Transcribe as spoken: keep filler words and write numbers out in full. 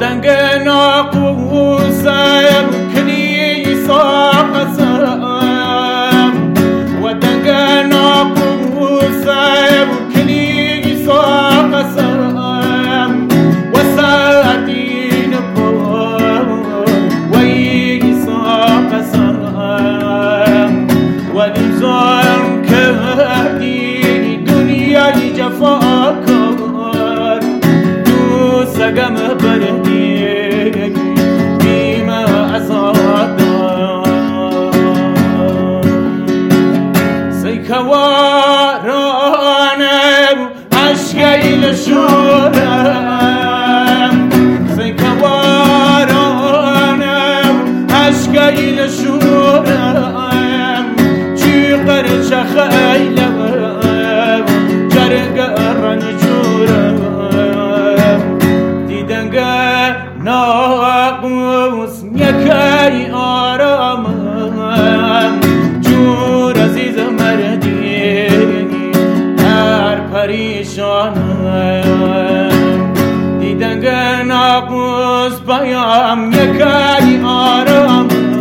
دنگ ناقوسم کلیسا قسم و دنگ ناقوسم کلیسا قسم و ساعتین بار و ایسا قسم و نزار کردی دنیای جفاکار دو سگم بردی بیمه ازادار سیکوارانم عشقیل شورم سیکوارانم عشقیل شورم چی قرچ خیلم جرگ رنجورم دیدنگ ناقوس یکی آرامم جور عزیز مردی هر پریشانم دیدنگ ناقوس بیام یکی آرامم